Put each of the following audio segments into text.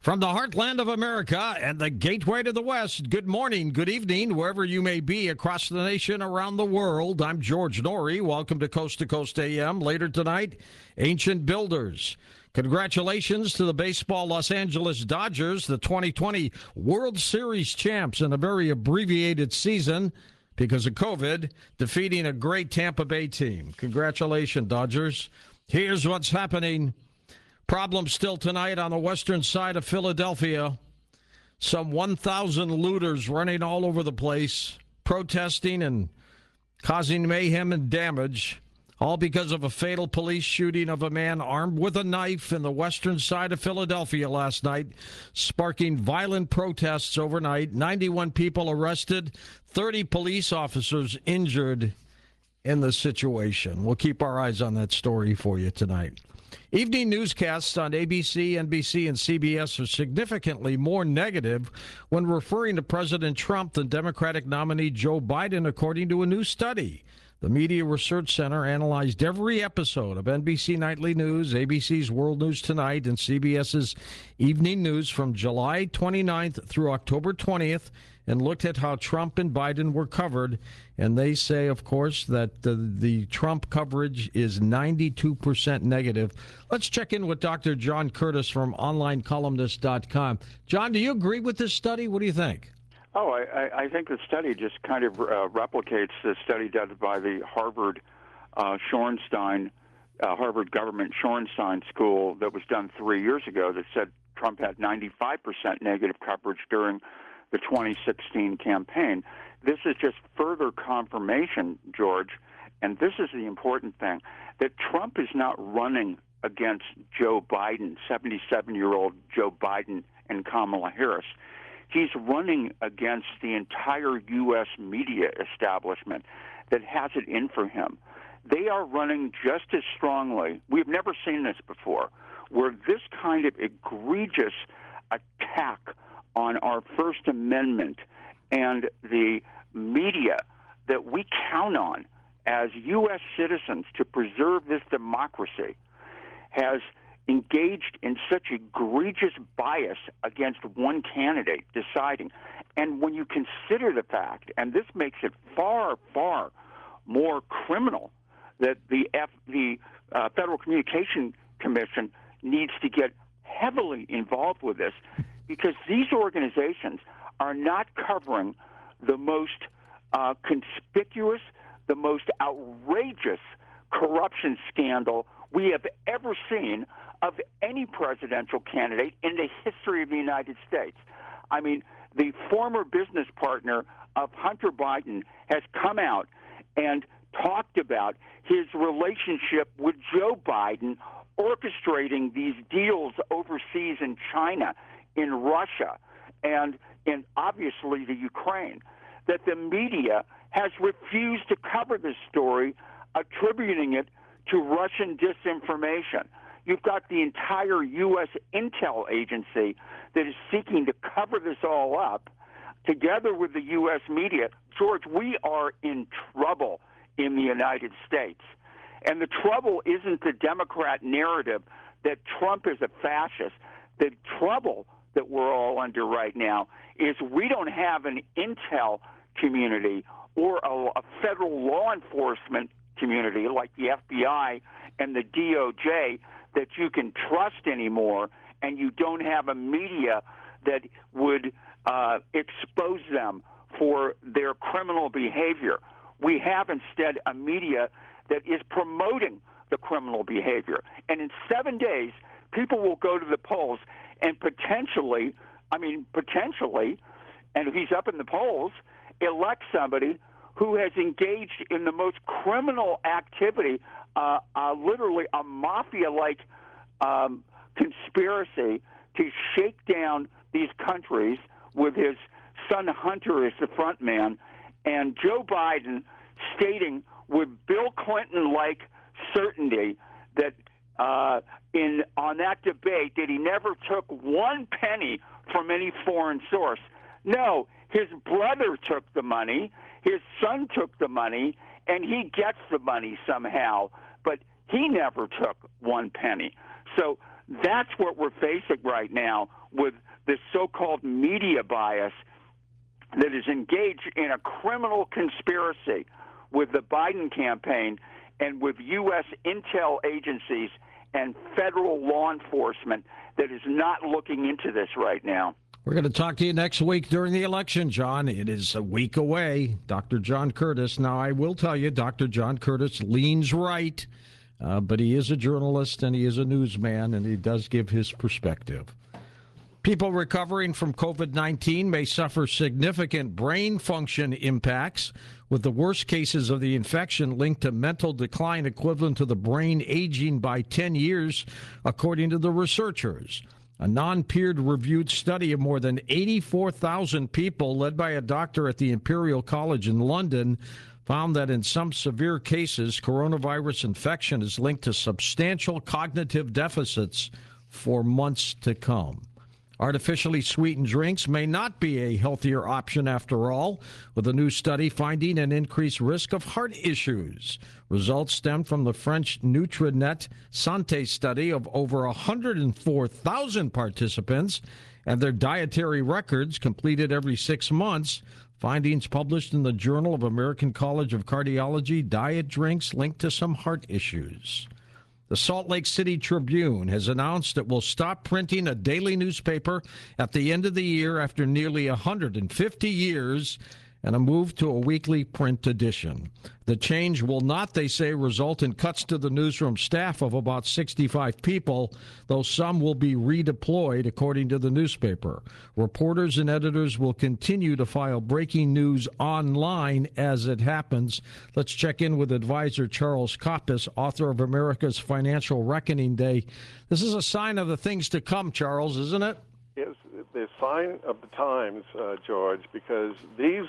From the heartland of America and the gateway to the West, good morning, good evening, wherever you may be across the nation, around the world. I'm George Noory. Welcome to Coast AM. Later tonight, Ancient Builders. Congratulations to the baseball Los Angeles Dodgers, the 2020 World Series champs in a very abbreviated season because of COVID, defeating a great Tampa Bay team. Congratulations, Dodgers. Here's what's happening. Problems still tonight on the western side of Philadelphia. Some 1,000 looters running all over the place, protesting and causing mayhem and damage, all because of a fatal police shooting of a man armed with a knife in the western side of Philadelphia last night, sparking violent protests overnight. 91 people arrested, 30 police officers injured in the situation. We'll keep our eyes on that story for you tonight. Evening newscasts on ABC, NBC, and CBS are significantly more negative when referring to President Trump than Democratic nominee Joe Biden, according to a new study. The Media Research Center analyzed every episode of NBC Nightly News, ABC's World News Tonight, and CBS's Evening News from July 29th through October 20th and looked at how Trump and Biden were covered. And they say, of course, that the Trump coverage is 92% negative. Let's check in with Dr. John Curtis from OnlineColumnist.com. John, do you agree with this study? What do you think? Oh, I think the study just kind of replicates the study done by the Harvard Harvard Government Shorenstein School that was done 3 years ago that said Trump had 95% negative coverage during the 2016 campaign. This is just further confirmation, George, and this is the important thing, that Trump is not running against Joe Biden, 77-year-old Joe Biden and Kamala Harris. He's running against the entire U.S. media establishment that has it in for him. They are running just as strongly. We've never seen this before, where this kind of egregious attack on our First Amendment and the media that we count on as U.S. citizens to preserve this democracy has engaged in such egregious bias against one candidate deciding. And when you consider the fact, and this makes it far, far more criminal, that the Federal Communication Commission needs to get heavily involved with this, because these organizations are not covering the most conspicuous, the most outrageous corruption scandal we have ever seen of any presidential candidate in the history of the United States. I mean, the former business partner of Hunter Biden has come out and talked about his relationship with Joe Biden orchestrating these deals overseas in China, in Russia, and in obviously the Ukraine, that the media has refused to cover this story, attributing it to Russian disinformation. You've got the entire U.S. intel agency that is seeking to cover this all up, together with the U.S. media. George, we are in trouble in the United States. And the trouble isn't the Democrat narrative that Trump is a fascist. The trouble that we're all under right now is we don't have an intel community or a federal law enforcement community like the FBI and the DOJ that you can trust anymore, and you don't have a media that would expose them for their criminal behavior. We have instead a media that is promoting the criminal behavior. And in 7 days, people will go to the polls and potentially, and if he's up in the polls, elect somebody who has engaged in the most criminal activity, literally a mafia-like conspiracy to shake down these countries with his son Hunter as the front man, and Joe Biden stating with Bill Clinton-like certainty that on that debate that he never took one penny from any foreign source. No, his brother took the money, his son took the money, and he gets the money somehow, but he never took one penny. So That's what we're facing right now with this so-called media bias that is engaged in a criminal conspiracy with the Biden campaign and with U.S. intel agencies and federal law enforcement that is not looking into this right now. We're going to talk to you next week during the election, John. It is a week away. Dr. John Curtis. Now, I will tell you, Dr. John Curtis leans right, but he is a journalist and he is a newsman, and he does give his perspective. People recovering from COVID-19 may suffer significant brain function impacts, with the worst cases of the infection linked to mental decline equivalent to the brain aging by 10 years, according to the researchers. A non-peer reviewed study of more than 84,000 people led by a doctor at the Imperial College in London found that in some severe cases, coronavirus infection is linked to substantial cognitive deficits for months to come. Artificially sweetened drinks may not be a healthier option after all, with a new study finding an increased risk of heart issues. Results stem from the French Nutrinet Santé study of over 104,000 participants and their dietary records completed every 6 months. Findings published in the Journal of American College of Cardiology, diet drinks linked to some heart issues. The Salt Lake City Tribune has announced it will stop printing a daily newspaper at the end of the year after nearly 150 years and a move to a weekly print edition. The change will not, they say, result in cuts to the newsroom staff of about 65 people, though some will be redeployed, according to the newspaper. Reporters and editors will continue to file breaking news online as it happens. Let's check in with advisor Charles Koppes, author of America's Financial Reckoning Day. This is a sign of the things to come, Charles, isn't it? It's the sign of the times, George, because these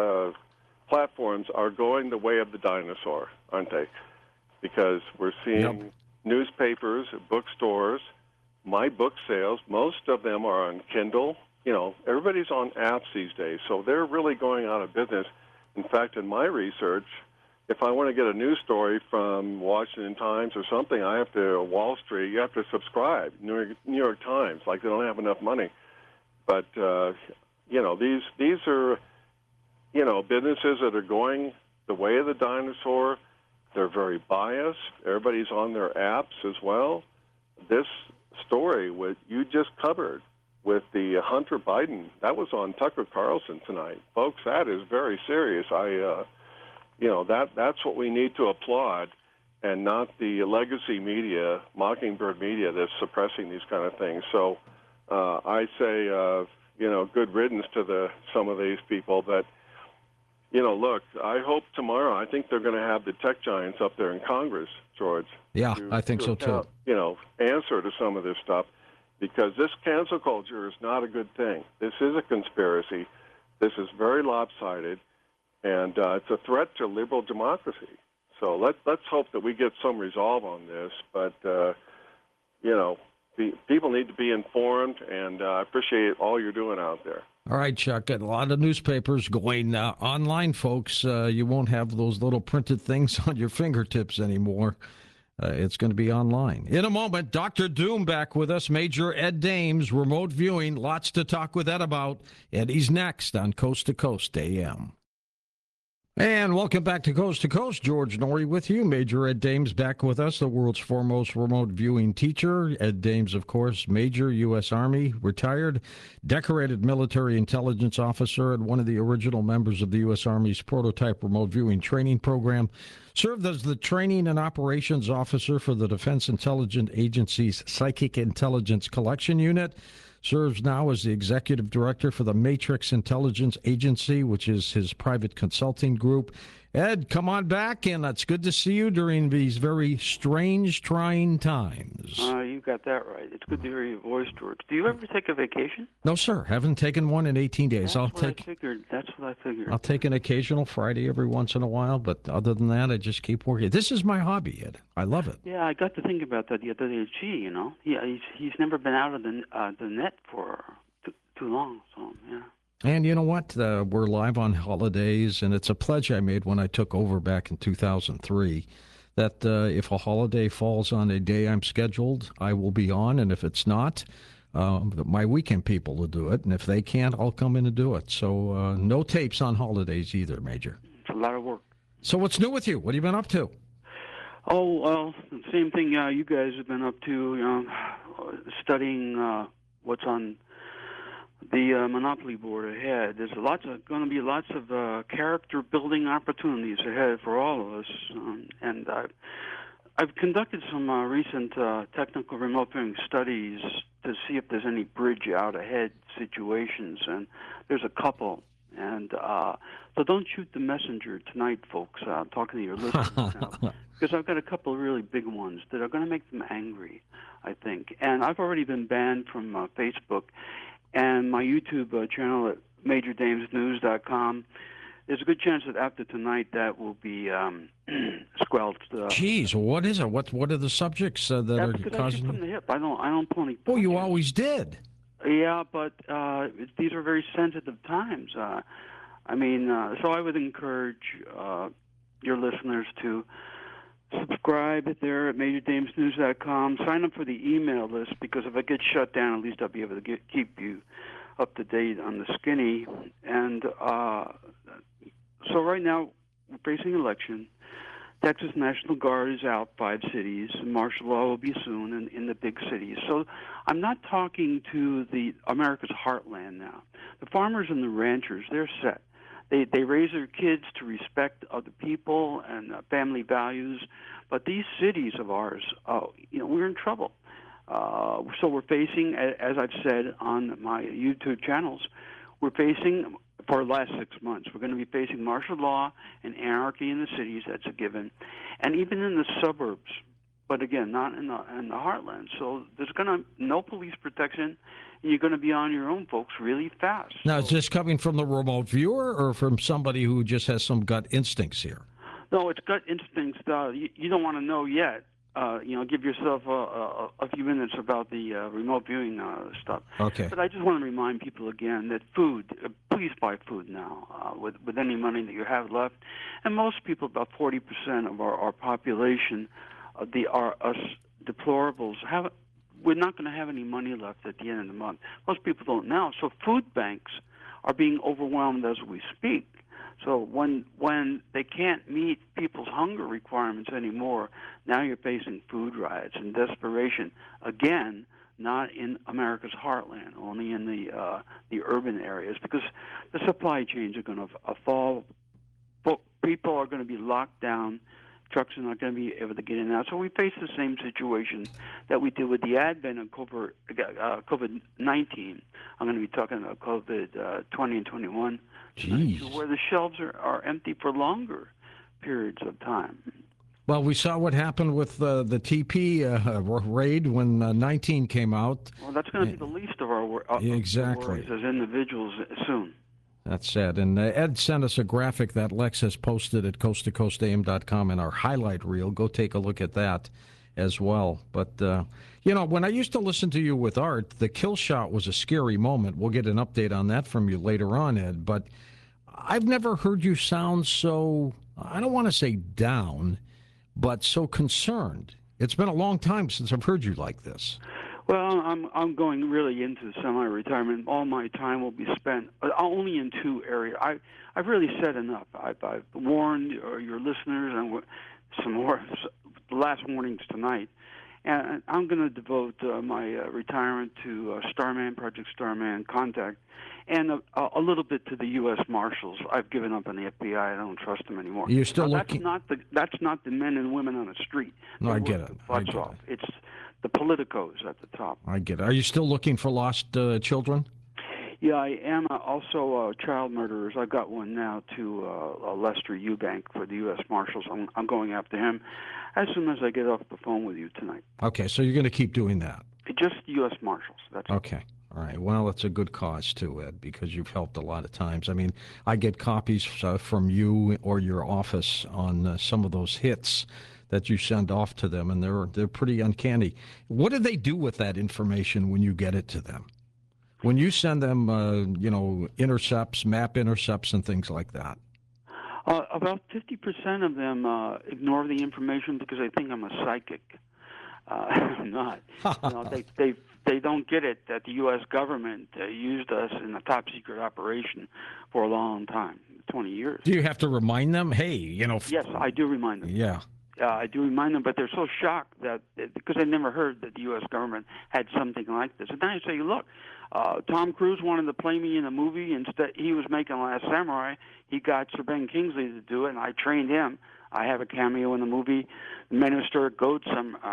platforms are going the way of the dinosaur, aren't they? Because we're seeing newspapers, bookstores, my book sales, most of them are on Kindle. You know, everybody's on apps these days, so they're really going out of business. In fact, in my research, if I want to get a news story from Washington Times or something, I have to, Wall Street, you have to subscribe, New York Times, like they don't have enough money. But, you know, these are, you know, businesses that are going the way of the dinosaur. They're very biased. Everybody's on their apps as well. This story what you just covered with the Hunter Biden, that was on Tucker Carlson tonight. Folks, that is very serious. You know, that's what we need to applaud, and not the legacy media, Mockingbird media, that's suppressing these kind of things. So I say, you know, good riddance to some of these people. But, you know, look, I hope tomorrow, I think they're going to have the tech giants up there in Congress, George. Yeah, I think so too. You know, answer to some of this stuff, because this cancel culture is not a good thing. This is a conspiracy. This is very lopsided. And it's a threat to liberal democracy. So let's hope that we get some resolve on this. But, you know, people need to be informed, and I appreciate all you're doing out there. All right, Chuck, a lot of newspapers going online, folks. You won't have those little printed things on your fingertips anymore. It's going to be online. In a moment, Dr. Doom back with us, Major Ed Dames, remote viewing. Lots to talk with Ed about. Eddie's next on Coast to Coast AM. And welcome back to Coast. George Noory with you. Major Ed Dames back with us, the world's foremost remote viewing teacher. Ed Dames, of course, Major, U.S. Army, retired, decorated military intelligence officer, and one of the original members of the U.S. Army's prototype remote viewing training program. Served as the training and operations officer for the Defense Intelligence Agency's Psychic Intelligence Collection Unit. Serves now as the executive director for the Matrix Intelligence Agency, which is his private consulting group. Ed, come on back, and it's good to see you during these very strange, trying times. You got that right. It's good to hear your voice, George. Do you ever take a vacation? No, sir. Haven't taken one in 18 days. That's what I figured. I'll take an occasional Friday every once in a while, but other than that, I just keep working. This is my hobby, Ed. I love it. Yeah, I got to think about that the other day. Gee, you know, he's never been out of the net for too long, so, yeah. And you know what? We're live on holidays, and it's a pledge I made when I took over back in 2003 that if a holiday falls on a day I'm scheduled, I will be on. And if it's not, my weekend people will do it. And if they can't, I'll come in and do it. So no tapes on holidays either, Major. It's a lot of work. So what's new with you? What have you been up to? Oh, well, the same thing you guys have been up to, studying what's on the Monopoly board ahead. There's going to be lots of character building opportunities ahead for all of us, and I've conducted some recent technical remote viewing studies to see if there's any bridge out ahead situations, and there's a couple. And so don't shoot the messenger tonight, folks. Talking to your listeners now, because I've got a couple of really big ones that are going to make them angry, I think. And I've already been banned from Facebook, and my YouTube channel at MajorDamesNews.com. There's a good chance that after tonight that will be squelched. Geez, what is it? What are the subjects that are because causing? I shoot from the hip. I don't pull any. Oh, you punches. always did. Yeah, but these are very sensitive times. So I would encourage your listeners to subscribe there at MajorDamesNews.com. Sign up for the email list, because if I get shut down, at least I'll be able to keep you up to date on the skinny. And so right now we're facing election. Texas National Guard is out 5 cities. Martial law will be soon in the big cities. So I'm not talking to the America's heartland now. The farmers and the ranchers, they're set. They raise their kids to respect other people and family values. But these cities of ours, we're in trouble. So we're facing, as I've said on my YouTube channels, we're facing, for the last 6 months, we're going to be facing martial law and anarchy in the cities. That's a given, and even in the suburbs. But again, not in the heartland. So there's no police protection, and you're going to be on your own, folks, really fast. Now, is this coming from the remote viewer or from somebody who just has some gut instincts here? No, it's gut instincts. You don't want to know yet. Give yourself a few minutes about the remote viewing stuff. Okay. But I just want to remind people again that food, please buy food now with any money that you have left. And most people, about 40% of our population, us deplorables, we're not going to have any money left at the end of the month. Most people don't now. So food banks are being overwhelmed as we speak. So when they can't meet people's hunger requirements anymore, now you're facing food riots and desperation. Again, not in America's heartland, only in the urban areas, because the supply chains are going to fall. People are going to be locked down. Trucks are not going to be able to get in and out. So we face the same situation that we did with the advent of COVID-19. I'm going to be talking about COVID 20 and 21. Jeez. Where the shelves are empty for longer periods of time. Well, we saw what happened with the TP raid when 19 came out. Well, that's going to be the least of our exactly. worries as individuals soon. That's sad. And Ed sent us a graphic that Lex has posted at coasttocoastam.com in our highlight reel. Go take a look at that as well. But, when I used to listen to you with Art, the kill shot was a scary moment. We'll get an update on that from you later on, Ed. But I've never heard you sound so, I don't want to say down, but so concerned. It's been a long time since I've heard you like this. Well, I'm going really into semi-retirement. All my time will be spent only in 2 areas. I've really said enough. I've warned your listeners, and some more last warnings tonight. And I'm going to devote my retirement to Starman, Project Starman, Contact, and a little bit to the U.S. Marshals. I've given up on the FBI. I don't trust them anymore. You're still looking. That's not the men and women on the street. No, I get it. It's the politicos at the top. I get it. Are you still looking for lost children? Yeah, I am. Also, child murderers. I've got one now to Lester Eubank for the U.S. Marshals. I'm going after him as soon as I get off the phone with you tonight. Okay, so you're going to keep doing that? Just U.S. Marshals. That's okay. It. All right. Well, it's a good cause, too, Ed, because you've helped a lot of times. I mean, I get copies from you or your office on some of those hits that you send off to them, and they're pretty uncanny. What do they do with that information when you get it to them? When you send them, intercepts, map intercepts, and things like that? About 50% of them ignore the information because they think I'm a psychic. I'm not. They don't get it that the U.S. government used us in a top secret operation for a long time, 20 years. Do you have to remind them? Hey, Yes, I do remind them. Yeah. I do remind them, but they're so shocked that because they never heard that the U.S. government had something like this. And then I say, look, Tom Cruise wanted to play me in a movie. Instead, he was making Last Samurai. He got Sir Ben Kingsley to do it, and I trained him. I have a cameo in the movie. Minister Goats.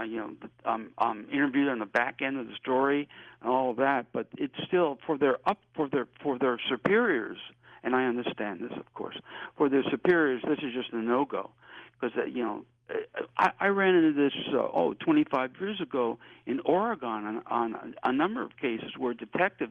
I'm interviewed on the back end of the story and all of that. But it's still for their superiors. And I understand this, of course. For their superiors, this is just a no-go because I ran into this 25 years ago in Oregon on a number of cases where detectives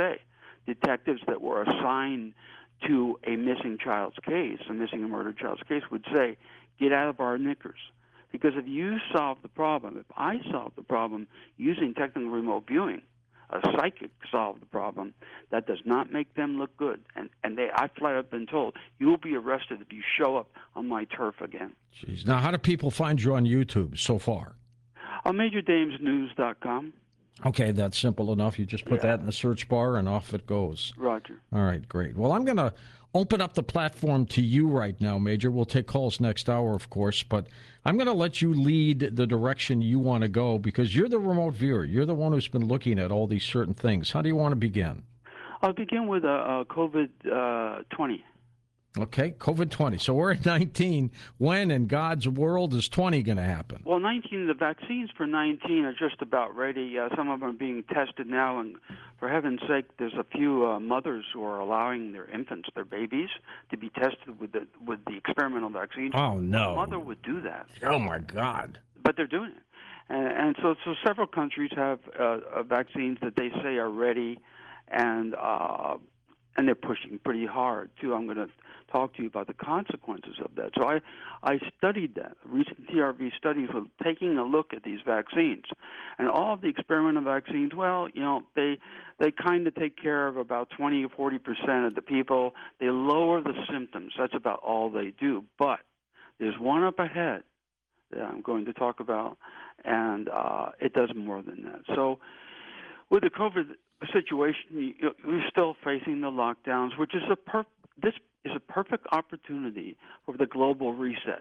that were assigned to a missing child's case, a missing and murdered child's case, would say, get out of our knickers. Because if you solve the problem, if I solve the problem using technical remote viewing, a psychic solved the problem, that does not make them look good. And I flat out been told, you will be arrested if you show up on my turf again. Jeez. Now, how do people find you on YouTube so far? MajorDamesNews.com. Okay, that's simple enough. You just put that in the search bar and off it goes. Roger. All right, great. Well, I'm going to open up the platform to you right now, Major. We'll take calls next hour, of course, but I'm going to let you lead the direction you want to go because you're the remote viewer. You're the one who's been looking at all these certain things. How do you want to begin? I'll begin with COVID-20. Okay, COVID-20. So we're at 19. When in God's world is 20 going to happen? Well, 19, the vaccines for 19 are just about ready. Some of them are being tested now, and for heaven's sake, there's a few mothers who are allowing their infants, their babies, to be tested with the experimental vaccines. Oh, no. A mother would do that. Oh, my God. But they're doing it. And so several countries have vaccines that they say are ready, and they're pushing pretty hard, too. I'm going to talk to you about the consequences of that. So I studied that. Recent TRV studies were taking a look at these vaccines. And all of the experimental vaccines, well, they kind of take care of about 20 or 40% of the people. They lower the symptoms. That's about all they do. But there's one up ahead that I'm going to talk about, and it does more than that. So with the COVID situation, we're still facing the lockdowns, which is this is a perfect opportunity for the global reset.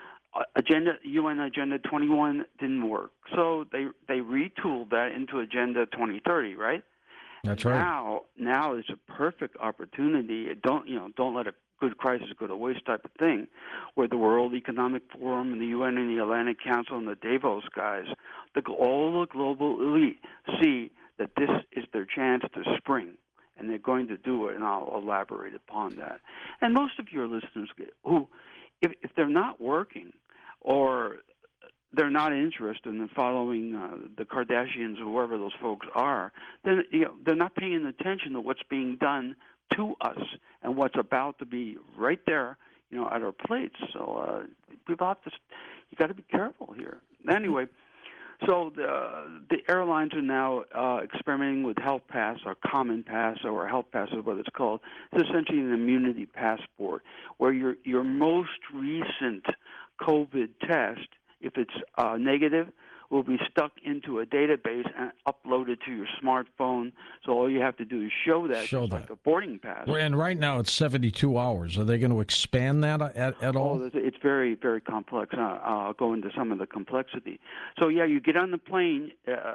UN Agenda 21 didn't work, so they retooled that into Agenda 2030, right? That's right. Now is a perfect opportunity. Don't let a good crisis go to waste type of thing, where the World Economic Forum and the UN and the Atlantic Council and the Davos guys, all the global elite see that this is their chance to spring, and they're going to do it, and I'll elaborate upon that. And most of your listeners who, if they're not working or they're not interested in following the Kardashians or whoever those folks are, then they're not paying attention to what's being done to us and what's about to be right there, at our plates. So people have to, you got to be careful here. Anyway. So the airlines are now experimenting with Health Pass or Common Pass, or Health Pass is what it's called. It's essentially an immunity passport where your most recent COVID test, if it's negative, will be stuck into a database and uploaded to your smartphone. So all you have to do is show that. Like a boarding pass. And right now it's 72 hours. Are they going to expand that at all? Oh, it's very, very complex. I'll go into some of the complexity. So, you get on the plane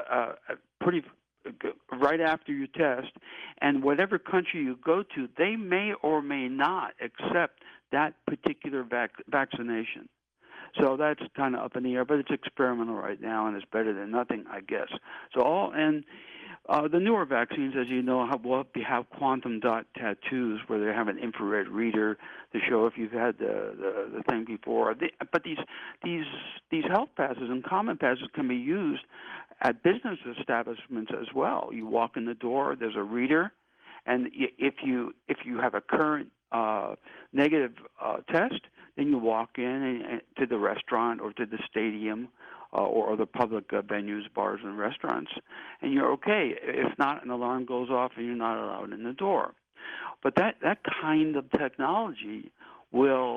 pretty right after your test, and whatever country you go to, they may or may not accept that particular vaccination. So that's kind of up in the air, but it's experimental right now, and it's better than nothing, I guess. So the newer vaccines, as you know, have quantum dot tattoos where they have an infrared reader to show if you've had the thing before. But these health passes and common passes can be used at business establishments as well. You walk in the door, there's a reader, and if you have a current negative test, then you walk in to the restaurant or to the stadium or the public venues, bars and restaurants, and you're okay. If not, an alarm goes off and you're not allowed in the door. But that kind of technology will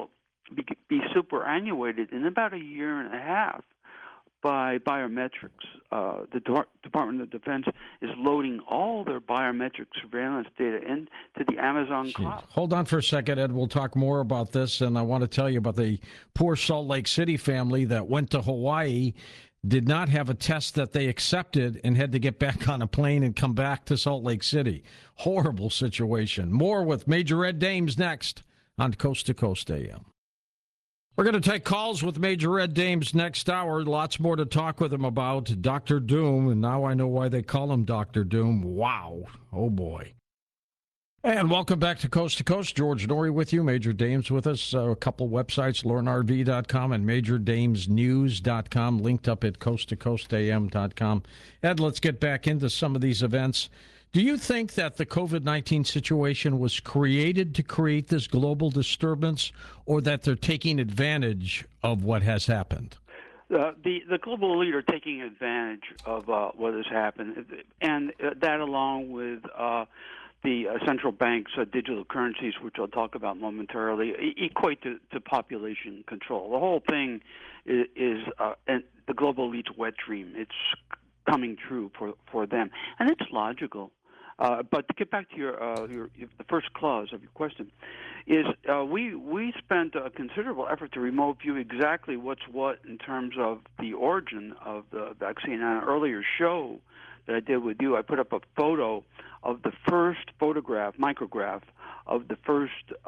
be superannuated in about a year and a half by biometrics. The Department of Defense is loading all their biometric surveillance data into the Amazon cloud. Hold on for a second, Ed. We'll talk more about this, and I want to tell you about the poor Salt Lake City family that went to Hawaii, did not have a test that they accepted, and had to get back on a plane and come back to Salt Lake City. Horrible situation. More with Major Ed Dames next on Coast to Coast AM. We're going to take calls with Major Ed Dames next hour. Lots more to talk with him about. Dr. Doom, and now I know why they call him Dr. Doom. Wow. Oh, boy. And welcome back to Coast. George Noory with you. Major Dames with us. A couple websites, LorneRV.com and MajorDamesNews.com, linked up at CoastToCoastAM.com. Ed, let's get back into some of these events. Do you think that the COVID-19 situation was created to create this global disturbance, or that they're taking advantage of what has happened? The global elite are taking advantage of what has happened, and that along with the central banks' digital currencies, which I'll talk about momentarily, equate to population control. The whole thing is the global elite's wet dream. It's coming true for them, and it's logical. But to get back to the first clause of your question, is we spent a considerable effort to remote view exactly what's what in terms of the origin of the vaccine. On an earlier show that I did with you, I put up a photo of the first micrograph of the first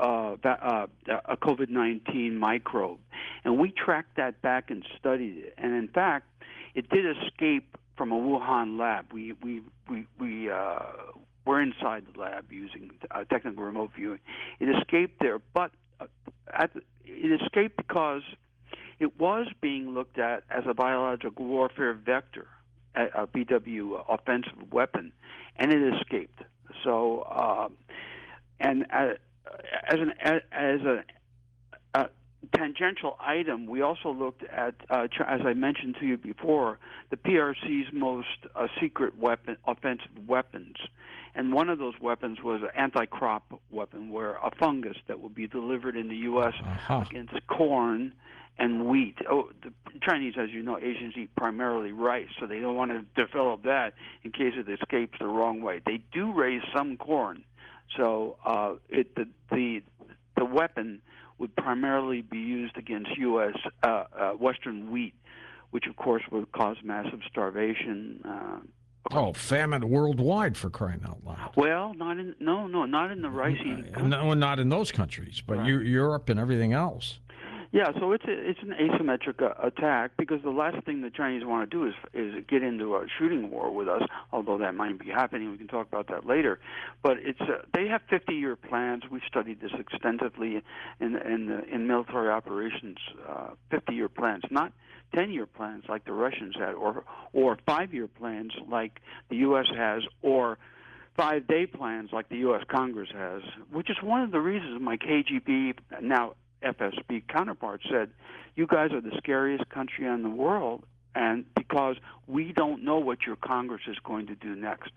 COVID-19 microbe, and we tracked that back and studied it. And in fact, it did escape from a Wuhan lab. We were inside the lab using technical remote viewing. It escaped there, but it escaped because it was being looked at as a biological warfare vector, a BW offensive weapon, and it escaped. So, and as a tangential item, we also looked at, as I mentioned to you before, the PRC's most secret offensive weapons. And one of those weapons was an anti-crop weapon, where a fungus that would be delivered in the U.S. against corn and wheat. Oh, the Chinese, as you know, Asians eat primarily rice, so they don't want to develop that in case it escapes the wrong way. They do raise some corn, so the weapon would primarily be used against U.S. Western wheat, which of course would cause massive starvation. Famine worldwide, for crying out loud. Well, not in the rice-eating countries. No, not in those countries, but Right. Europe and everything else. Yeah, so it's an asymmetric attack, because the last thing the Chinese want to do is get into a shooting war with us, although that might be happening. We can talk about that later. But it's they have 50-year plans. We studied this extensively in military operations. 50-year plans, not 10-year plans like the Russians had, or 5-year plans like the U.S. has, or 5-day plans like the U.S. Congress has, which is one of the reasons my KGB, now FSB counterpart, said, you guys are the scariest country in the world, and because we don't know what your Congress is going to do next.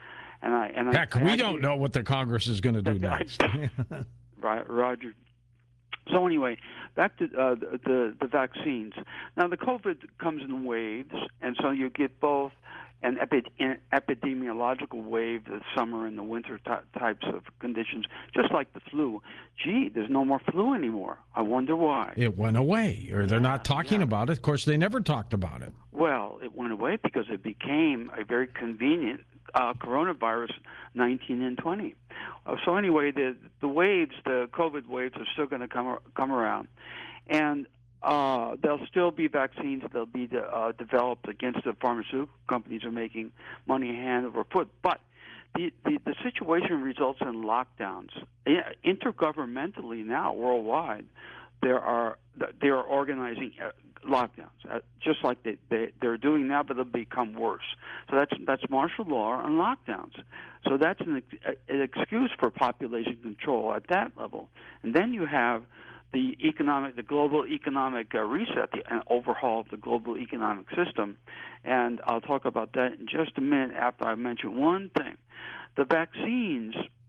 We don't know what the Congress is going to do next. Right, Roger. So anyway, back to the vaccines. Now, the COVID comes in waves, and so you get both an epidemiological wave, the summer and the winter types of conditions, just like the flu. Gee, there's no more flu anymore. I wonder why. It went away, or they're not talking about it. Of course, they never talked about it. Well, it went away because it became a very convenient coronavirus 19 and 20. So anyway, the waves, the COVID waves, are still going to come around, and there'll still be vaccines that'll be developed against the pharmaceutical companies are making money hand over foot. But the situation results in lockdowns. Intergovernmentally now, worldwide, they are organizing lockdowns, just like they're doing now, but they'll become worse. So that's martial law on lockdowns. So that's an excuse for population control at that level. And then you have the global economic reset, and overhaul of the global economic system. And I'll talk about that in just a minute after I mention one thing. The vaccines,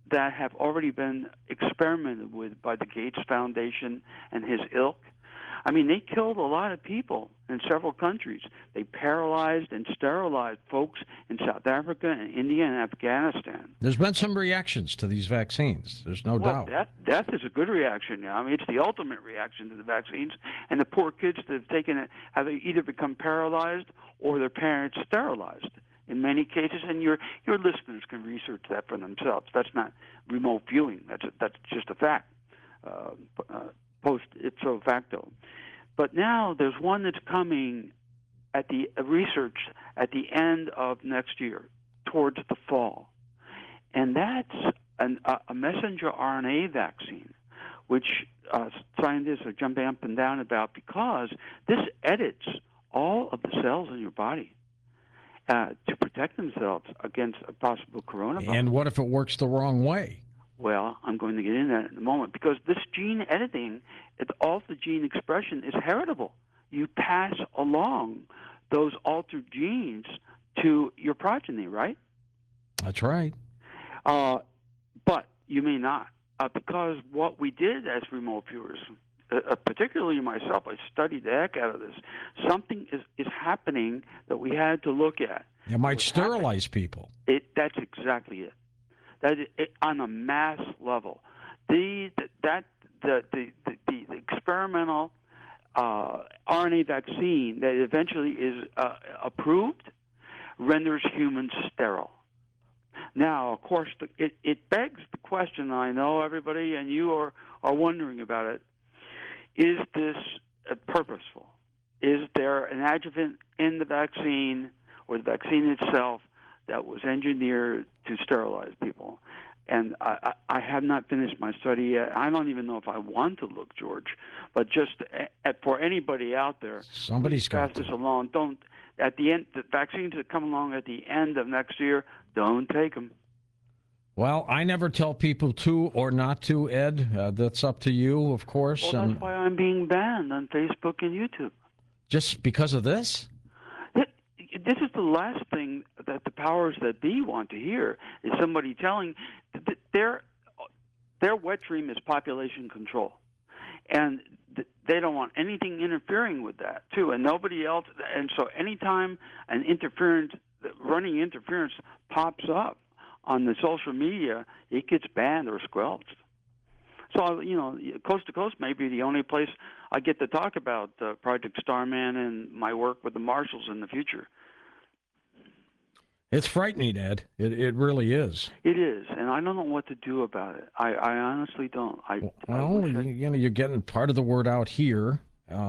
that have already been experimented with by the Gates Foundation and his ilk. I mean, they killed a lot of people in several countries. They paralyzed and sterilized folks in South Africa and India and Afghanistan. There's been some reactions to these vaccines. There's no doubt. Death is a good reaction now. I mean, it's the ultimate reaction to the vaccines. And the poor kids that have taken it have either become paralyzed or their parents sterilized in many cases. And your listeners can research that for themselves. That's not remote viewing. That's just a fact. Post ipso facto. But now there's one that's coming at the research at the end of next year, towards the fall, and that's a messenger RNA vaccine, which scientists are jumping up and down about because this edits all of the cells in your body to protect themselves against a possible coronavirus. And what if it works the wrong way? Well, I'm going to get into that in a moment because this gene editing, all the gene expression is heritable. You pass along those altered genes to your progeny, right? That's right. But you may not, because what we did as remote viewers, particularly myself, I studied the heck out of this. Something is happening that we had to look at. It might sterilize people. That's exactly it. That is, on a mass level, the experimental RNA vaccine that eventually is approved renders humans sterile. Now, of course, it begs the question. I know everybody and you are wondering about it. Is this purposeful? Is there an adjuvant in the vaccine or the vaccine itself that was engineered to sterilize people? And I have not finished my study yet. I don't even know if I want to look, George. But just for anybody out there, somebody's got pass this along. Don't at the end. The vaccines that come along at the end of next year, don't take them. Well, I never tell people to or not to, Ed. That's up to you, of course. Well, that's why I'm being banned on Facebook and YouTube. Just because of this? This is the last thing that the powers that be want to hear is somebody telling their wet dream is population control, and they don't want anything interfering with that too, and nobody else. And so, anytime an running interference pops up on the social media, it gets banned or squelched. So, Coast to Coast may be the only place I get to talk about Project Starman and my work with the Marshals in the future. It's frightening, Ed. It really is. It is, and I don't know what to do about it. I honestly don't. You're getting part of the word out here.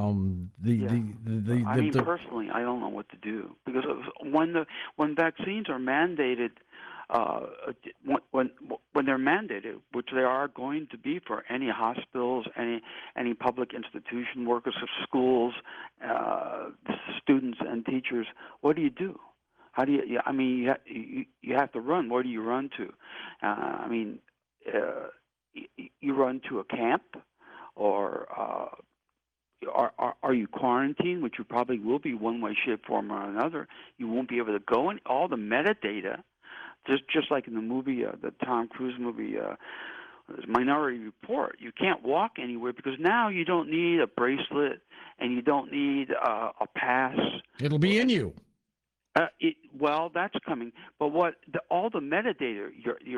Personally, I don't know what to do because when vaccines are mandated, when they're mandated, which they are going to be for any hospitals, any public institution, workers of schools, students and teachers, what do you do? How do you? I mean, you have to run. Where do you run to? You run to a camp, or are you quarantined, which you probably will be one way, shape, form, or another. You won't be able to go in. All the metadata, just like in the movie, the Tom Cruise movie, Minority Report. You can't walk anywhere because now you don't need a bracelet and you don't need a pass. It'll be in you. Well, that's coming. But all the metadata,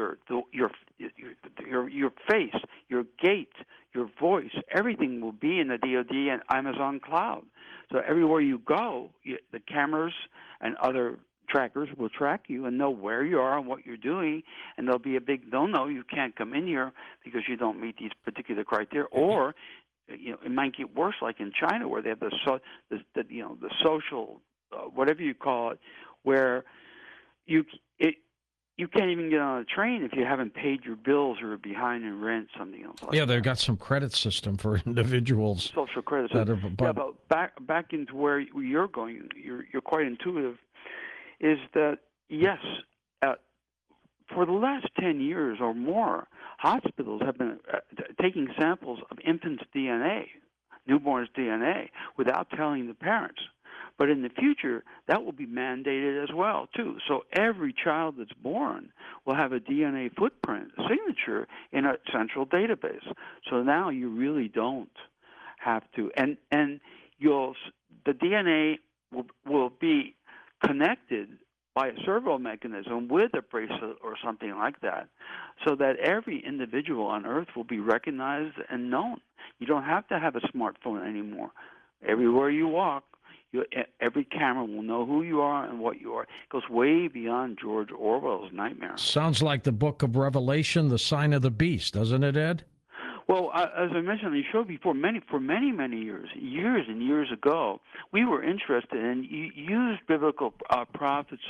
your face, your gait, your voice, everything will be in the DoD and Amazon cloud. So everywhere you go, the cameras and other trackers will track you and know where you are and what you're doing. And there'll be a big no. You can't come in here because you don't meet these particular criteria. Or it might get worse, like in China, where they have the social. Whatever you call it, where you can't even get on a train if you haven't paid your bills or are behind in rent, something else like that. They've got some credit system for individuals. Social credit system. But back into where you're going, you're quite intuitive, is that, yes, for the last 10 years or more, hospitals have been taking samples of infants' DNA, newborns' DNA, without telling the parents. But in the future, that will be mandated as well, too. So every child that's born will have a DNA footprint signature in a central database. So now you really don't have to, and the DNA will be connected by a servo mechanism with a bracelet or something like that, so that every individual on Earth will be recognized and known. You don't have to have a smartphone anymore. Everywhere you walk, every camera will know who you are and what you are. It goes way beyond George Orwell's nightmare. Sounds like the book of Revelation, the sign of the beast, doesn't it, Ed? Well, as I mentioned on the show before, for many years and years ago, we were interested and used biblical prophets'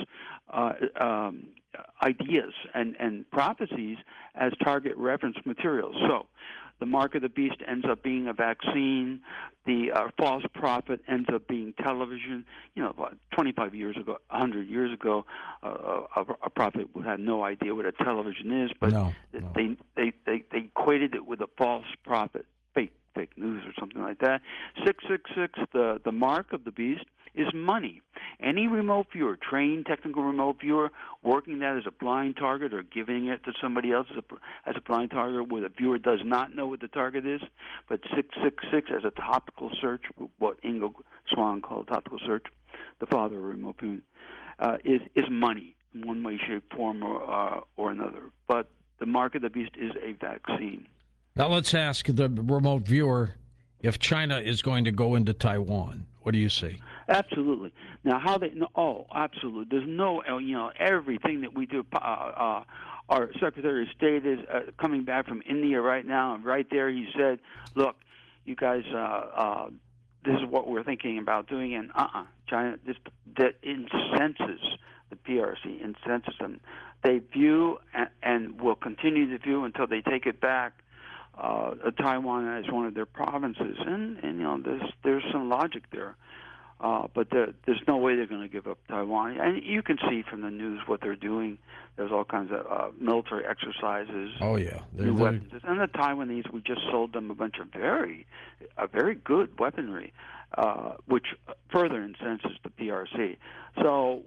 ideas and prophecies as target reference materials. So, the mark of the beast ends up being a vaccine. The false prophet ends up being television. 25 years ago, 100 years ago, a prophet had no idea what a television is, but they equated it with a false prophet, fake news or something like that. 666, the mark of the beast is money. Any remote viewer, trained technical remote viewer, working that as a blind target or giving it to somebody else as a blind target where the viewer does not know what the target is, but 666 as a topical search, what Ingo Swann called topical search, the father of remote viewing, is money in one way, shape, form, or another. But the mark of the beast is a vaccine. Now let's ask the remote viewer if China is going to go into Taiwan. What do you see? Absolutely. Now, how they? Oh, absolutely. There's no, everything that we do. Our Secretary of State is coming back from India right now, and right there he said, "Look, you guys, this is what we're thinking about doing." And China, that incenses the PRC, incenses them. They view and will continue to view until they take it back. Taiwan as one of their provinces, and there's some logic there, but there's no way they're going to give up Taiwan. And you can see from the news what they're doing. There's all kinds of military exercises. Oh yeah, new weapons. And the Taiwanese, we just sold them a bunch of very good weaponry, which further incenses the PRC. So.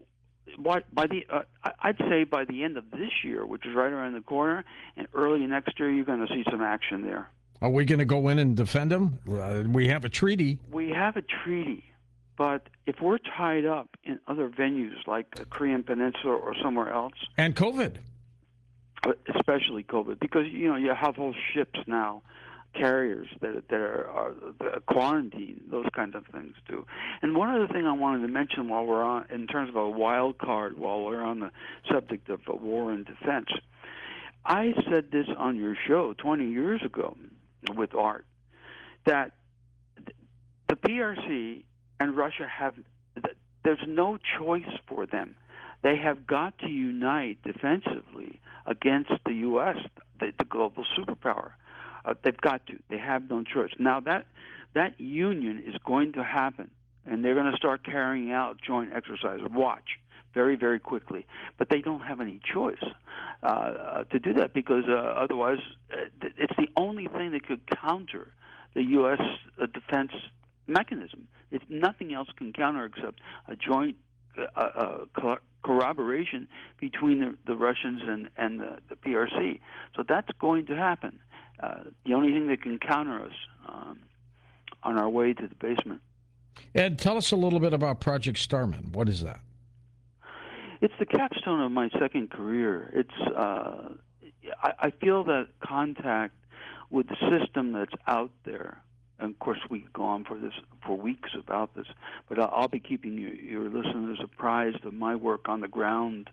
I'd say by the end of this year, which is right around the corner, and early next year, you're going to see some action there. Are we going to go in and defend them? We have a treaty. We have a treaty, but if we're tied up in other venues like the Korean Peninsula or somewhere else, and COVID, especially COVID, because you have whole ships now. Carriers that are quarantined, those kinds of things too. And one other thing I wanted to mention while we're on, in terms of a wild card, while we're on the subject of war and defense, I said this on your show 20 years ago with Art, that the PRC and Russia there's no choice for them. They have got to unite defensively against the U.S., the global superpower. They've got to. They have no choice. Now, that union is going to happen, and they're going to start carrying out joint exercises. Watch very, very quickly. But they don't have any choice to do that because otherwise it's the only thing that could counter the U.S. Defense mechanism. Nothing else can counter except a joint corroboration between the Russians and the PRC. So that's going to happen. The only thing that can counter us on our way to the basement. Ed, tell us a little bit about Project Starman. What is that? It's the capstone of my second career. It's I feel that contact with the system that's out there, and of course we could go on for weeks about this, but I'll be keeping your listeners apprised of my work on the ground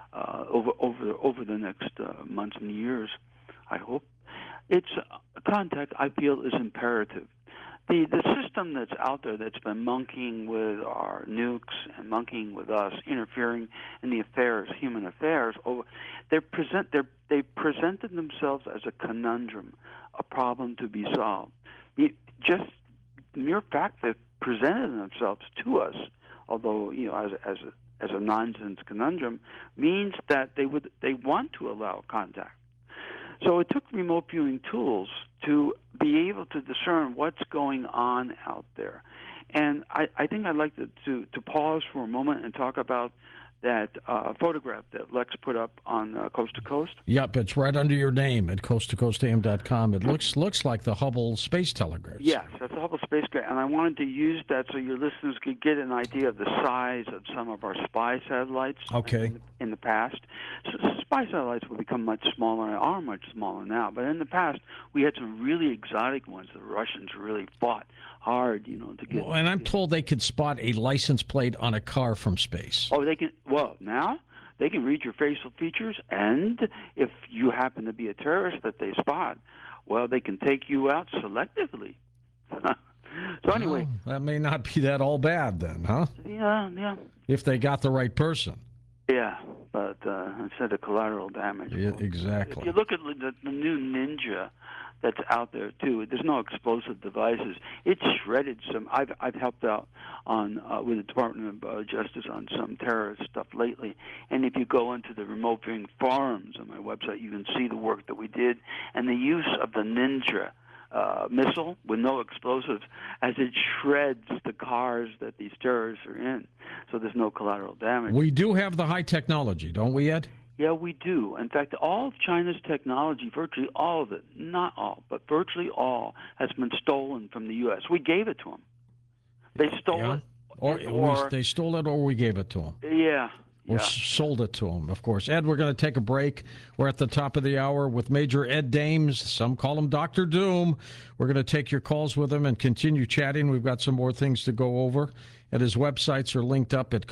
over the next months and years, I hope. It's contact, I feel, is imperative. The system that's out there that's been monkeying with our nukes and monkeying with us, interfering in the affairs, human affairs, they've presented themselves as a conundrum, a problem to be solved. Just the mere fact they've presented themselves to us, although as a nonsense conundrum, means that they want to allow contact. So it took remote viewing tools to be able to discern what's going on out there. And I think I'd like to pause for a moment and talk about that photograph that Lex put up on Coast to Coast. Yep, it's right under your name at coasttocoastam.com. It looks like the Hubble Space Telescope. Yes, that's the Hubble Space Telescope, and I wanted to use that so your listeners could get an idea of the size of some of our spy satellites. Okay. In the past, so spy satellites will become much smaller and are much smaller now. But in the past, we had some really exotic ones. The Russians really fought hard, to get. Well, and I'm told they could spot a license plate on a car from space. Oh, they can. Well, now they can read your facial features, and if you happen to be a terrorist that they spot, well, they can take you out selectively. So anyway, that may not be that all bad then, huh? Yeah. If they got the right person. Yeah, but instead of collateral damage. Yeah, exactly. If you look at the new Ninja that's out there too, there's no explosive devices. It's shredded some. I've helped out on with the Department of Justice on some terrorist stuff lately. And if you go into the remote viewing forums on my website, you can see the work that we did and the use of the Ninja missile with no explosives as it shreds the cars that these terrorists are in. So there's no collateral damage. We do have the high technology, don't we, Ed? Yeah, we do. In fact, all of China's technology, virtually all of it, not all, but virtually all, has been stolen from the U.S. We gave it to them. They stole it. Or they stole it or we gave it to them. Yeah. Or sold it to them, of course. Ed, we're going to take a break. We're at the top of the hour with Major Ed Dames. Some call him Dr. Doom. We're going to take your calls with him and continue chatting. We've got some more things to go over. And his websites are linked up at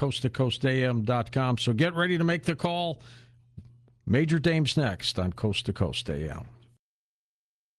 coasttocoastam.com. So get ready to make the call. Major Dames next on Coast to Coast AM.